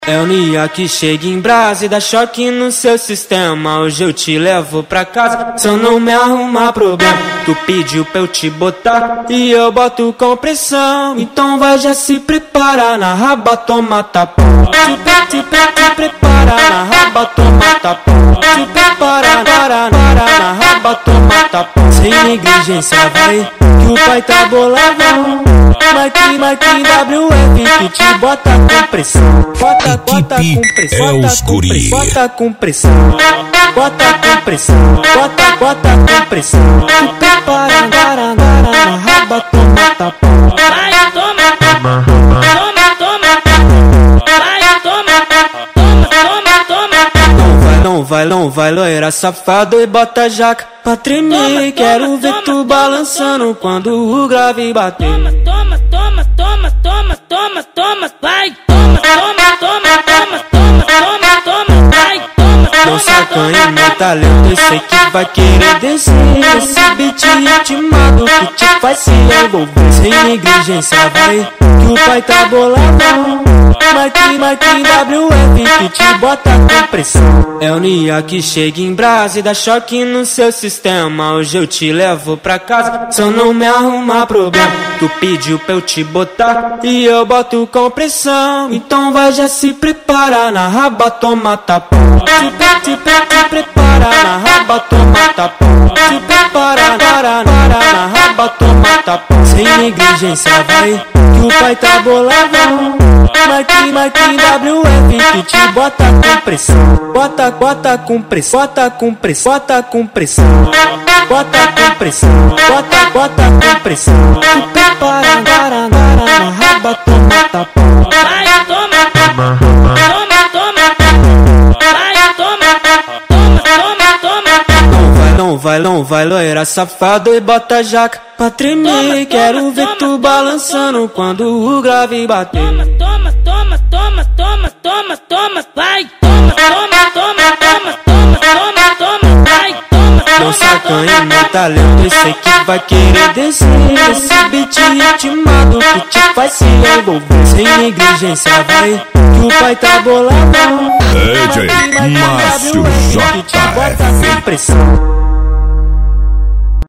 É o Nia que chega em brasa e dá choque no seu sistema. Hoje eu te levo pra casa, se eu não me arrumar problema. Tu pediu pra eu te botar e eu boto com pressão. Então vai já se prepara, na raba toma tapão. Te prepara, na raba toma tapão. Te prepara, na raba toma tapão. Sem negligência vai, que o pai tá boladão. Mike WF que te bota com pressão. Bota com pressão, bota com pressão, bota com pressão, bota com pressão. Tu prepara, na raba toma tapão. Vai, toma, toma, Não vai, loira safado e bota jaca pra tremer. Quero ver tu balançando quando o grave bater. Vai, toma, vai, Não sacanha meu talento, eu sei que vai querer descer. Esse beat ritmado que te faz se envolver. Sem negligência vai, que o pai tá boladão. Mike WF que te bota com pressão. É o Nia que chega em brasa e dá choque no seu sistema. Hoje eu te levo pra casa, se eu não me arrumar problema. Tu pediu pra eu te botar e eu boto com pressão. Então vai já se prepara, na raba toma tapão. Te prepara, na raba toma tapão. Te prepara, na raba toma tapão. Sem negligência vai, que o pai tá boladão. Mike WF que te bota com pressão. Bota com pressão, bota com pressão, bota com pressão, bota com pressão, bota com pressão. Tu prepara, na raba toma tapão. vai, toma, Não vai, loira safado e bota jaca pra tremer. Quero ver tu balançando quando o grave bater. Vai, vai, Não sacanha meu talento, eu sei que vai querer descer. Esse beat ritmado que te faz se envolver. Sem negligência vai, que o pai tá boladão. DJ Márcio que te bota com pressão.